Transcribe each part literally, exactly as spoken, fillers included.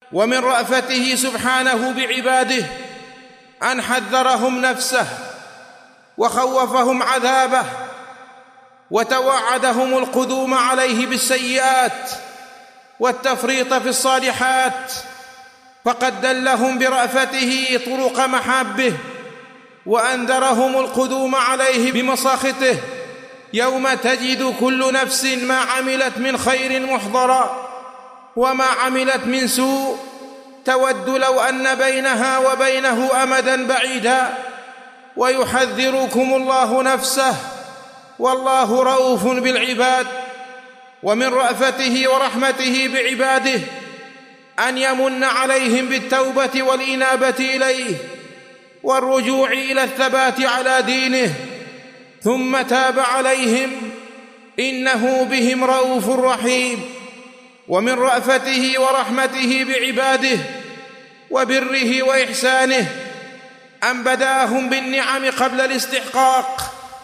ومن رأفته سبحانه بعباده أن حذرهم نفسه وخوفهم عذابه وتوعدهم القدوم عليه بالسيئات والتفريط في الصالحات، فقد دلهم برأفته طرق محابه وأنذرهم القدوم عليه بمساخطه يوم تجد كل نفس ما عملت من خير محضرا وما عملت من سوء تود لو أن بينها وبينه أمدا بعيدا، ويحذركم الله نفسه والله رؤوف بالعباد. ومن رأفته ورحمته بعباده أن يمن عليهم بالتوبة والإنابة إليه والرجوع إلى الثبات على دينه، ثم تاب عليهم إنه بهم رؤوف رحيم. ومن رأفته ورحمته بعباده وبره وإحسانه أن بداهم بالنعم قبل الاستحقاق،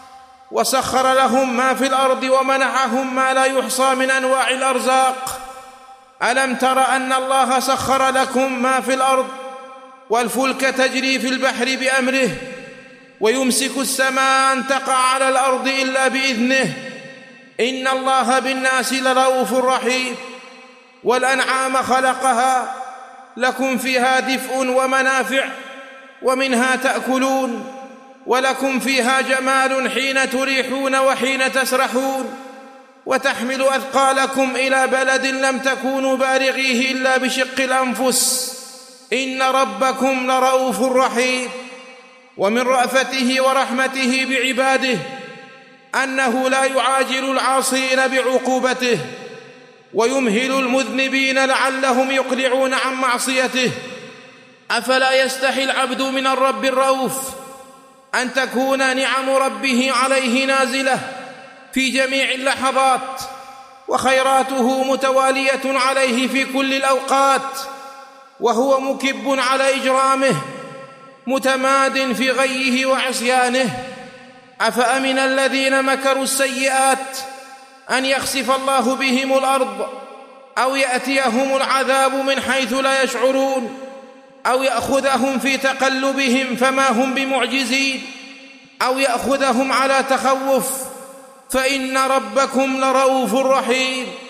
وسخر لهم ما في الأرض ومنعهم ما لا يحصى من أنواع الأرزاق. ألم تر أن الله سخر لكم ما في الأرض والفلك تجري في البحر بأمره ويمسك السماء أن تقع على الأرض إلا بإذنه إن الله بالناس لرؤوف رحيم. والأنعام خلقها لكم فيها دفء ومنافع ومنها تأكلون ولكم فيها جمال حين تريحون وحين تسرحون، وتحمل أثقالكم إلى بلد لم تكونوا بالغيه إلا بشق الأنفس إن ربكم لرؤوف رحيم. ومن رأفته ورحمته بعباده أنه لا يعاجل العاصين بعقوبته ويمهل المذنبين لعلهم يقلعون عن معصيته. أفلا يستحي العبد من الرب الرؤوف أن تكون نعم ربه عليه نازلة في جميع اللحظات وخيراته متوالية عليه في كل الأوقات، وهو مكب على إجرامه متماد في غيه وعصيانه؟ أفأمن الذين مكروا السيئات أن يخسف الله بهم الأرض أو يأتيهم العذاب من حيث لا يشعرون أو يأخذهم في تقلبهم فما هم بمعجزين أو يأخذهم على تخوف فإن ربكم لرؤوف رحيم.